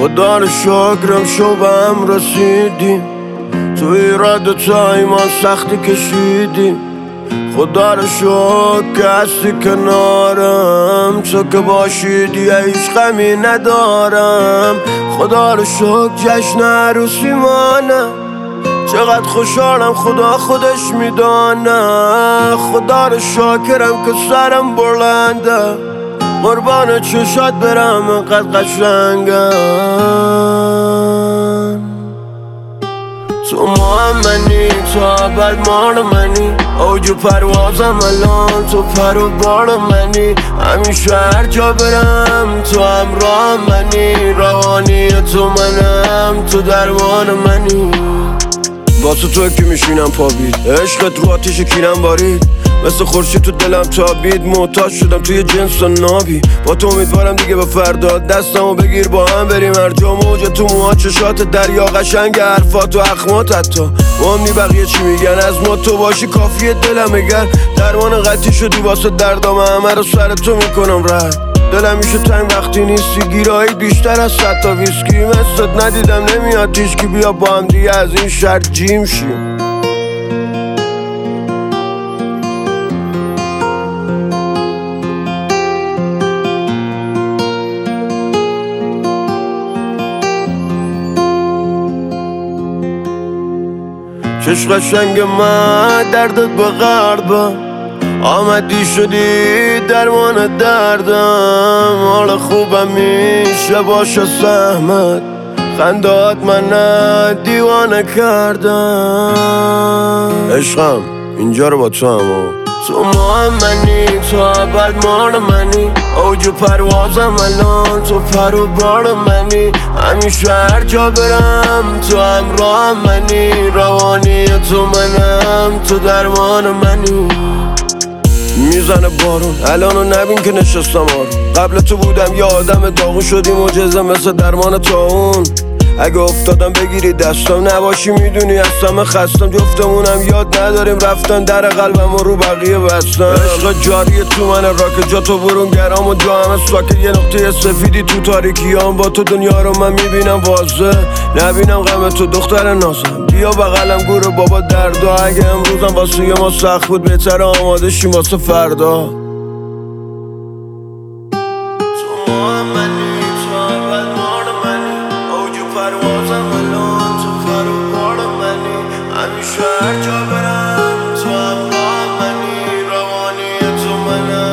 خدا رو شکرم شو به هم رسیدیم، تو ایراد و تا ایمان سختی کشیدیم. خدا رو شکر که هستی کنارم، تو که باشی دیگه هیچ غمی ندارم. خدا رو شکر جشن عروسی مانه، چقدر خوشحالم خدا خودش میدانه. خدا رو شاکرم که سرم بلنده، قربان چشات برم انقدر قشنگم. تو منی، تو اول مال منی، اوج پروازم الان تو پر و بال منی. همیشه هر جا برم تو همراه منی، روانی تو منم تو درمان منی. واسه تو که میشینم پابید، عشقت رو آتیش کینم بارید، مثل خورشید تو دلم تابید. محتاج شدم توی جنس و نابی، با تو امیدوارم دیگه به فردا. دستمو بگیر با هم بریم هر جا، موجه تو موها چشات دریا، قشنگ حرفات و اخمات. حتی مهمی بقیه چی میگن، از ما تو باشی کافیه دلم بگر. درمان قطعی شدی واسه دردام، همه رو سر تو میکنم رد. دلم میشه تنگ وقتی نیستی، گیرایی بیشتر از 100 تا ویسکی. مثلت ندیدم نمیاد تیشکی، بیا با هم دیگه از این شهر جیم شیم. چش قشنگ من دردت به قلبم، آمدی شدی درمان دردم. حال خوبم میشه باشه سهمت، خندات من دیوانه کردم. عشقم اینجا رو با تو هم، تو منی، تو اول مال منی، اوج پروازم الان تو پر و بال منی. همیشه هر جا برم تو همراه منی، روانی تو منم تو درمان منی. میزنه بارون الانو نبین که نشستم آروم، قبل تو بودم یه آدم داغون، شدی معجزه مثل درمان طاعون. اگه افتادم بگیری دستم، نباشی میدونی هستم خستم. جفتمونم یاد نداریم رفتن، در قلبم رو بقیه بستم. عشق جاری تو من راک، جا تو برون گرام و جا همه ساکت. یه نقطه سفیدی تو تاریکیام، با تو دنیا رو من میبینم واضح. نبینم غم تو دختر نازم، بیا بغلم گور بابا دردا. اگه امروزم واسه ما سخت بود، بهتر آماده شیم واسه فردا. پروازم الان تو پر و بال منی، همیشه هر جا برم تو همراه منی، روانی تو منم